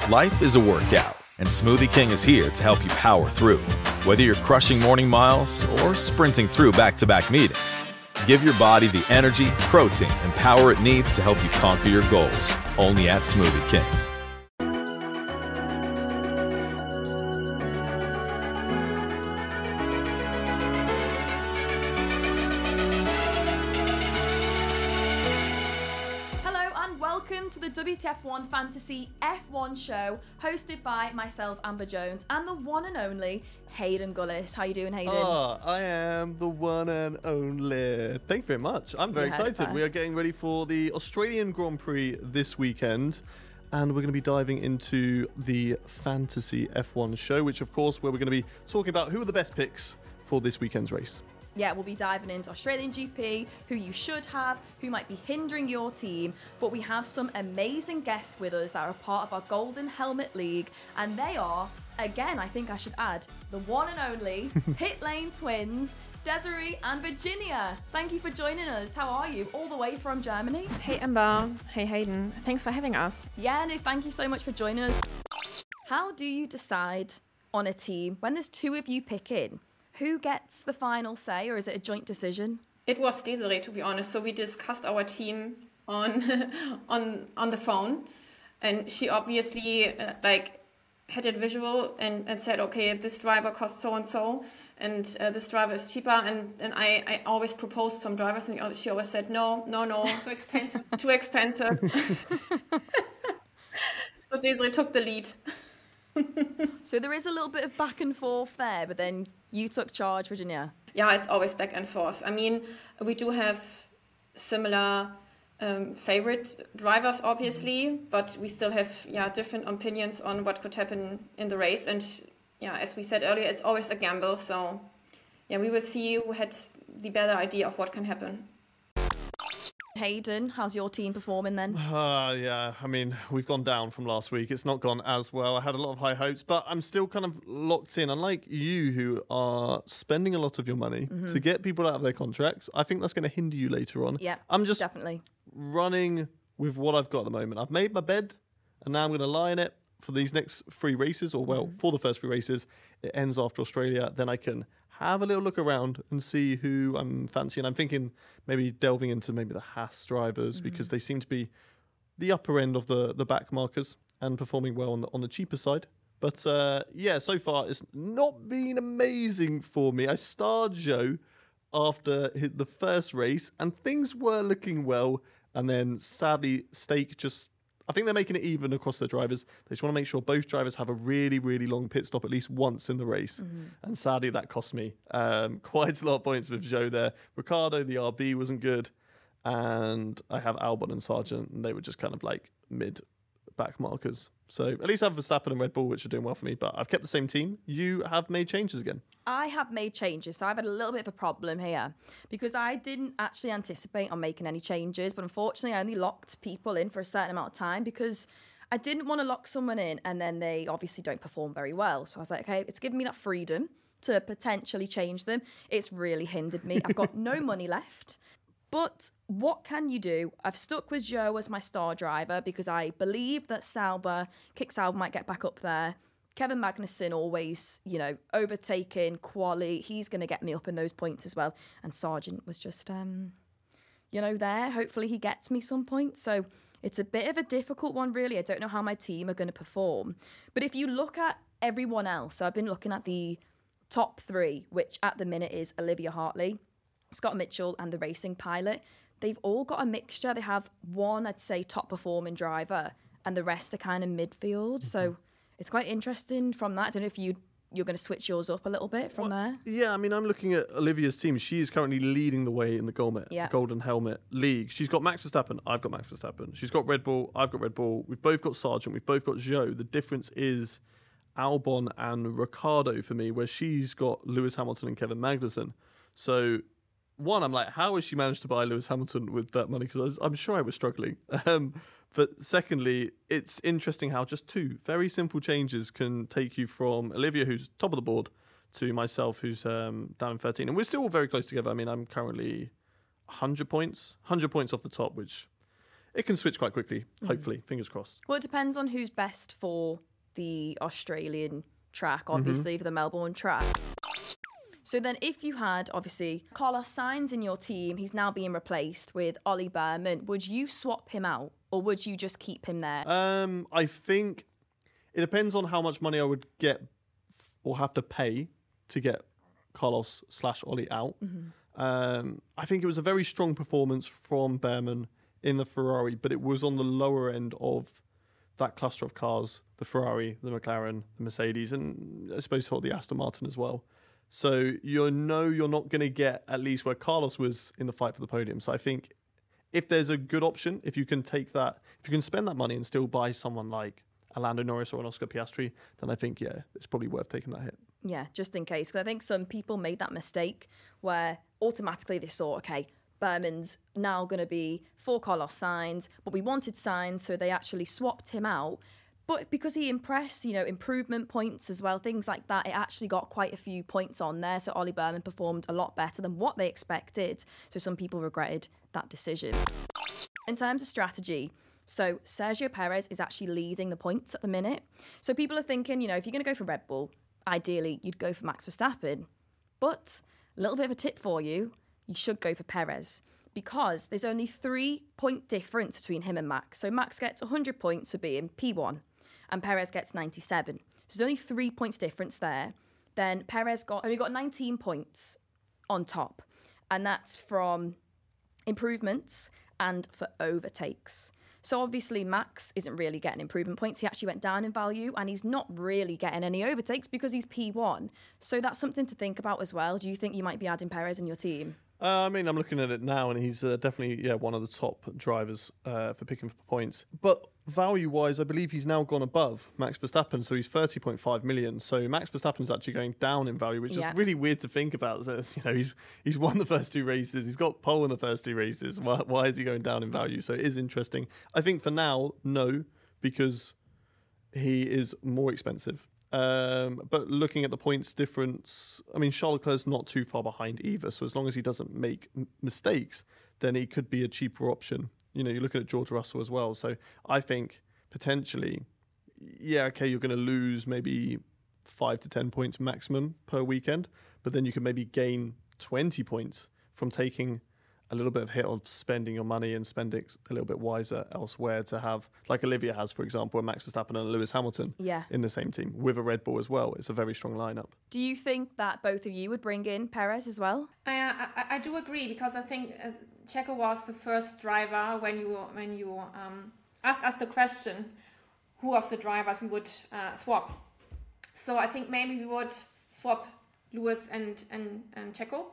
Life is a workout, and Smoothie King is here to help you power through. Whether you're crushing morning miles or sprinting through back-to-back meetings, give your body the energy, protein, and power it needs to help you conquer your goals. Only at Smoothie King. Welcome to the WTF1 Fantasy F1 show, hosted by myself, Amber Jones, and the one and only Hayden Gullis. How you doing, Hayden? Oh, I am the one and only. Thank you very much. I'm very excited. We are getting ready for the Australian Grand Prix this weekend, and we're going to be diving into the Fantasy F1 show, which, of course, where we're going to be talking about who are the best picks for this weekend's race. Yeah, we'll be diving into Australian GP, who you should have, who might be hindering your team. But we have some amazing guests with us that are a part of our Golden Helmet League. And they are, again, I think I should add, the one and only Pit Lane Twins, Desiree and Virginia. Thank you for joining us. How are you? All the way from Germany. Hey, Amber. Hey, Hayden. Thanks for having us. Yeah, no, thank you so much for joining us. How do you decide on a team when there's two of you picking? Who gets the final say, or is it a joint decision? It was Desiree, to be honest. So we discussed our team on on the phone, and she obviously had it visual and said, okay, this driver costs so and so, and this driver is cheaper. And I always proposed some drivers, and she always said no, too expensive, too expensive. So Desiree took the lead. So there is a little bit of back and forth there, but then you took charge, Virginia. Yeah, it's always back and forth. I mean, we do have similar favorite drivers, obviously, but we still have different opinions on what could happen in the race. And as we said earlier, it's always a gamble. So we will see who had the better idea of what can happen. Hayden, how's your team performing then? I mean, we've gone down from last week. It's not gone as well. I had a lot of high hopes, but I'm still kind of locked in. Unlike you, who are spending a lot of your money to get people out of their contracts, I think that's going to hinder you later on. Yeah, I'm just definitely running with what I've got at the moment. I've made my bed, and now I'm going to lie in it for these next 3 races, or for the first 3 races. It ends after Australia. Then I can have a little look around and see who I'm fancying. I'm thinking maybe delving into maybe the Haas drivers because they seem to be the upper end of the back markers and performing well on the cheaper side. But so far it's not been amazing for me. I starred Joe after the first race and things were looking well. And then sadly, Stake I think they're making it even across their drivers. They just want to make sure both drivers have a really, really long pit stop at least once in the race. And sadly, that cost me quite a lot of points with Joe there. Ricciardo, the RB, wasn't good. And I have Albon and Sargent, and they were just kind of like mid-back markers. So at least I have Verstappen and Red Bull, which are doing well for me. But I've kept the same team. You have made changes again. I have made changes, so I've had a little bit of a problem here because I didn't actually anticipate on making any changes, but unfortunately I only locked people in for a certain amount of time because I didn't want to lock someone in and then they obviously don't perform very well. So I was like, okay, it's given me that freedom to potentially change them. It's really hindered me. I've got no money left. But what can you do? I've stuck with Joe as my star driver because I believe that Kick Sauber might get back up there. Kevin Magnussen always, overtaking quali. He's going to get me up in those points as well. And Sargent was just, there. Hopefully he gets me some points. So it's a bit of a difficult one, really. I don't know how my team are going to perform. But if you look at everyone else, so I've been looking at the top 3, which at the minute is Olivia Hartley, Scott Mitchell and the Racing Pilot. They've all got a mixture. They have one, I'd say, top performing driver and the rest are kind of midfield. So it's quite interesting from that. I don't know if you're going to switch yours up a little bit from there. Yeah, I mean, I'm looking at Olivia's team. She is currently leading the way in the Golden Helmet League. She's got Max Verstappen. I've got Max Verstappen. She's got Red Bull. I've got Red Bull. We've both got Sargent. We've both got Joe. The difference is Albon and Ricciardo for me, where she's got Lewis Hamilton and Kevin Magnussen. So one, I'm like, how has she managed to buy Lewis Hamilton with that money? Because I'm sure I was struggling. But secondly, it's interesting how just 2 very simple changes can take you from Olivia, who's top of the board, to myself, who's down in 13. And we're still very close together. I mean, I'm currently 100 points off the top, which it can switch quite quickly, hopefully, fingers crossed. Well, it depends on who's best for the Australian track, obviously, for the Melbourne track. So then if you had, obviously, Carlos Sainz in your team, he's now being replaced with Ollie Behrman, would you swap him out or would you just keep him there? I think it depends on how much money I would get or have to pay to get Carlos/Ollie out. I think it was a very strong performance from Behrman in the Ferrari, but it was on the lower end of that cluster of cars, the Ferrari, the McLaren, the Mercedes, and I suppose sort of the Aston Martin as well. So you're not going to get at least where Carlos was in the fight for the podium. So I think if there's a good option, if you can take that, if you can spend that money and still buy someone like a Lando Norris or an Oscar Piastri, then I think, it's probably worth taking that hit. Yeah, just in case. Because I think some people made that mistake where automatically they saw, okay, Behrman's now going to be for Carlos Sainz, but we wanted Sainz, so they actually swapped him out. But because he impressed, improvement points as well, things like that, it actually got quite a few points on there. So Ollie Behrman performed a lot better than what they expected. So some people regretted that decision. In terms of strategy, so Sergio Perez is actually leading the points at the minute. So people are thinking, if you're going to go for Red Bull, ideally you'd go for Max Verstappen. But a little bit of a tip for you, you should go for Perez because there's only 3-point difference between him and Max. So Max gets 100 points for being P1 and Perez gets 97. So there's only 3 points difference there. Then Perez only got 19 points on top, and that's from improvements and for overtakes. So obviously Max isn't really getting improvement points. He actually went down in value and he's not really getting any overtakes because he's P1. So that's something to think about as well. Do you think you might be adding Perez in your team? I'm looking at it now, and he's definitely one of the top drivers for picking for points. But value-wise, I believe he's now gone above Max Verstappen, so he's 30.5 million. So Max Verstappen's actually going down in value, which is really weird to think about. So, he's won the first 2 races, he's got pole in the first 2 races. Why is he going down in value? So it is interesting. I think for now, no, because he is more expensive. But looking at the points difference, Charles Leclerc's not too far behind either. So as long as he doesn't make mistakes, then he could be a cheaper option. You're looking at George Russell as well. So I think potentially, you're going to lose maybe 5 to 10 points maximum per weekend, but then you can maybe gain 20 points from taking a little bit of hit of spending your money and spending a little bit wiser elsewhere to have, like Olivia has, for example, a Max Verstappen and a Lewis Hamilton in the same team with a Red Bull as well. It's a very strong lineup. Do you think that both of you would bring in Perez as well? I do agree, because I think Checo was the first driver when you asked us the question, who of the drivers we would swap. So I think maybe we would swap Lewis and Checo.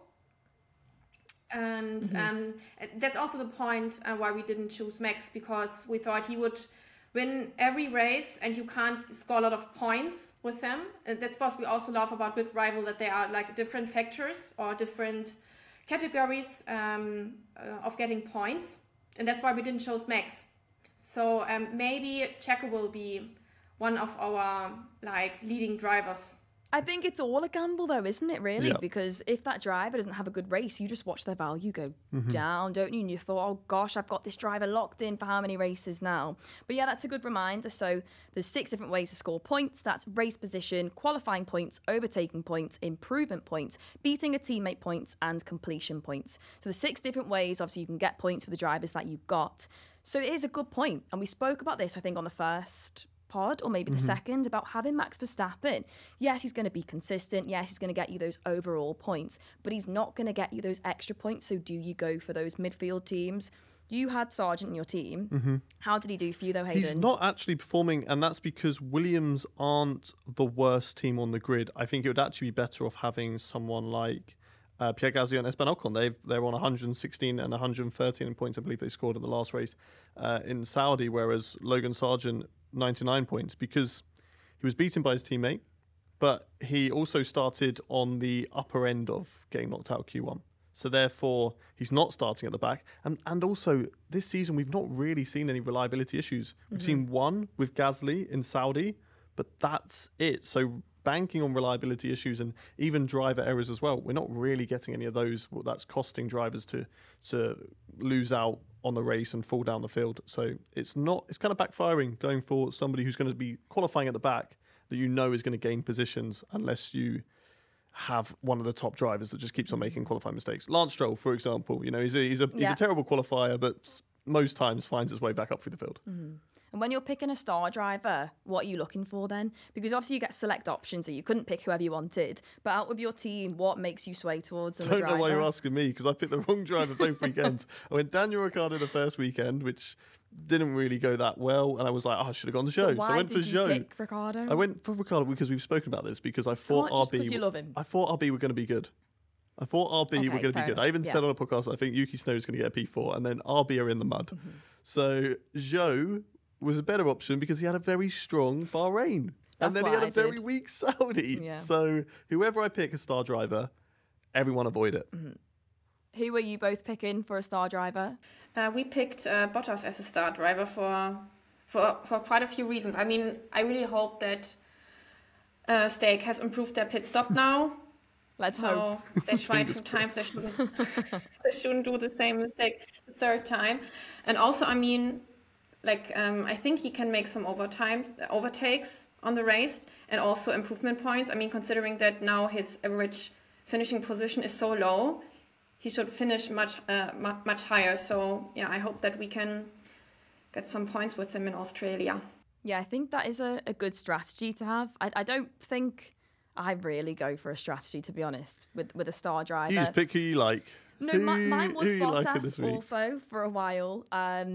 And that's also the point why we didn't choose Max, because we thought he would win every race and you can't score a lot of points with him. And that's what we also love about Grid Rival, that they are like different factors or different categories of getting points. And that's why we didn't choose Max. So maybe Checo will be one of our leading drivers. I think it's all a gamble though, isn't it, really? Yep. Because if that driver doesn't have a good race, you just watch their value go down, don't you? And you thought, oh gosh, I've got this driver locked in for how many races now? But yeah, that's a good reminder. So there's 6 different ways to score points. That's race position, qualifying points, overtaking points, improvement points, beating a teammate points, and completion points. So there's 6 different ways, obviously, you can get points for the drivers that you've got. So it is a good point. And we spoke about this, I think, on the first pod or maybe the second, about having Max Verstappen. Yes, he's going to be consistent. Yes, he's going to get you those overall points, but he's not going to get you those extra points. So do you go for those midfield teams? You had Sargent in your team. How did he do for you though, Hayden? He's not actually performing, and that's because Williams aren't the worst team on the grid. I think it would actually be better off having someone like Pierre Gasly and Esteban Ocon. They're on 116 and 113 in points, I believe they scored in the last race in Saudi, whereas Logan Sargent 99 points, because he was beaten by his teammate, but he also started on the upper end of getting knocked out of Q1. So therefore, he's not starting at the back. And also, this season, we've not really seen any reliability issues. We've seen one with Gasly in Saudi, but that's it. So banking on reliability issues and even driver errors as well, we're not really getting any of those. That's costing drivers to lose out on the race and fall down the field. So it's kind of backfiring going for somebody who's going to be qualifying at the back that you know is going to gain positions unless you have one of the top drivers that just keeps on making qualifying mistakes. Lance Stroll, for example, he's a terrible qualifier, but most times finds his way back up through the field. Mm-hmm. And when you're picking a star driver, what are you looking for then? Because obviously you get select options, so you couldn't pick whoever you wanted. But out of your team, what makes you sway towards another driver? I don't know why you're asking me, because I picked the wrong driver both weekends. I went Daniel Ricciardo the first weekend, which didn't really go that well, and I was like, I should have gone to Zhou. Why so I went did for you Zhou. pick Ricciardo? I went for Ricciardo because we've spoken about this, because I thought Just RB... because you love him. I thought RB were going to be good. I thought RB were going to be good. I even said on a podcast, I think Yuki Tsunoda is going to get a P4, and then RB are in the mud. Mm-hmm. So Zhou was a better option because he had a very strong Bahrain. And then he had a very weak Saudi. Yeah. So whoever I pick as star driver, everyone avoid it. Mm-hmm. Who were you both picking for a star driver? We picked Bottas as a star driver for quite a few reasons. I mean, I really hope that Stake has improved their pit stop now. Let's hope. They tried 2 times. They shouldn't do the same mistake the third time. And also, I mean, I think he can make some overtakes on the race and also improvement points. I mean, considering that now his average finishing position is so low, he should finish much higher. So, yeah, I hope that we can get some points with him in Australia. Yeah, I think that is a good strategy to have. I don't think I really go for a strategy, to be honest, with a star driver. You just pick who you like. No, mine was Bottas also for a while.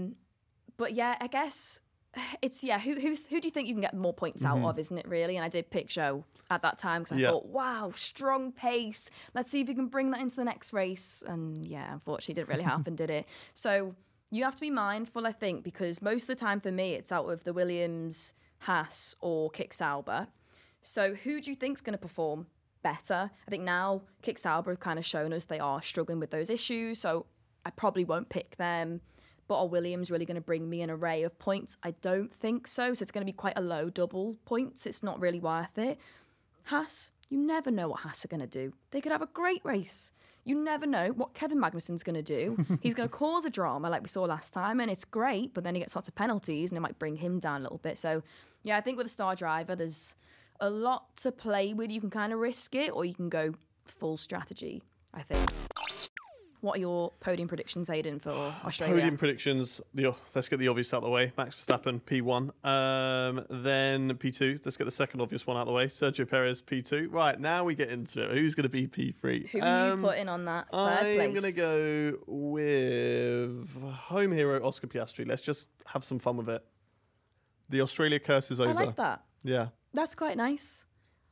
But yeah, I guess it's, who do you think you can get more points out of, isn't it, really? And I did pick Zhou at that time because I thought, wow, strong pace. Let's see if we can bring that into the next race. And yeah, unfortunately, it didn't really happen, did it? So you have to be mindful, I think, because most of the time for me, it's out of the Williams, Haas or Kick Sauber. So who do you think is going to perform better? I think now Kick Sauber have kind of shown us they are struggling with those issues. So I probably won't pick them. But are Williams really going to bring me an array of points? I don't think so. So it's going to be quite a low double points. It's not really worth it. Haas, you never know what Haas are going to do. They could have a great race. You never know what Kevin Magnussen's going to do. He's going to cause a drama like we saw last time, and it's great, but then he gets lots of penalties, and it might bring him down a little bit. So, yeah, I think with a star driver, there's a lot to play with. You can kind of risk it, or you can go full strategy, I think. What are your podium predictions, Aidan, for Australia? Podium predictions, let's get the obvious out of the way. Max Verstappen, P1. Then P2. Let's get the second obvious one out of the way. Sergio Perez, P2. Right, now we get into it. Who's going to be P3? Who are you putting on that third place? I'm going to go with home hero Oscar Piastri. Let's just have some fun with it. The Australia curse is over. I like that. Yeah. That's quite nice.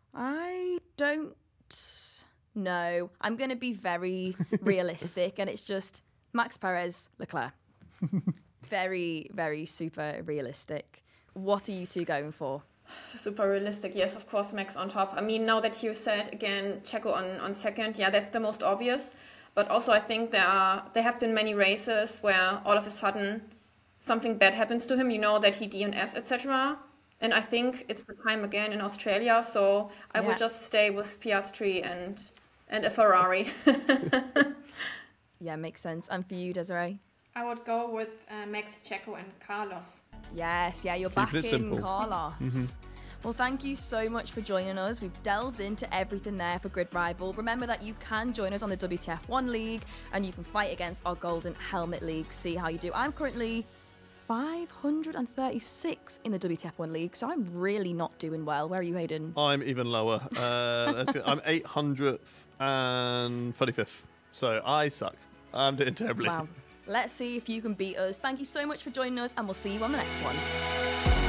I don't... No, I'm going to be very realistic, and it's just Max Perez, Leclerc. Very, very super realistic. What are you two going for? Super realistic, yes, of course, Max on top. I mean, now that you said, again, Checo on second, yeah, that's the most obvious. But also, I think there have been many races where all of a sudden something bad happens to him, that he DNFs, etc. And I think it's the time again in Australia, so I will just stay with Piastri and a Ferrari. Yeah, makes sense. And for you, Desiree? I would go with Max, Checo and Carlos. Yes, you're back in Carlos. Mm-hmm. Well, thank you so much for joining us. We've delved into everything there for Grid Rival. Remember that you can join us on the WTF1 League, and you can fight against our Golden Helmet League. See how you do. I'm currently 536 in the WTF1 League, so I'm really not doing well. Where are you, Hayden? I'm even lower. I'm 835th, so I suck. I'm doing terribly. Wow. Let's see if you can beat us. Thank you so much for joining us, and we'll see you on the next one.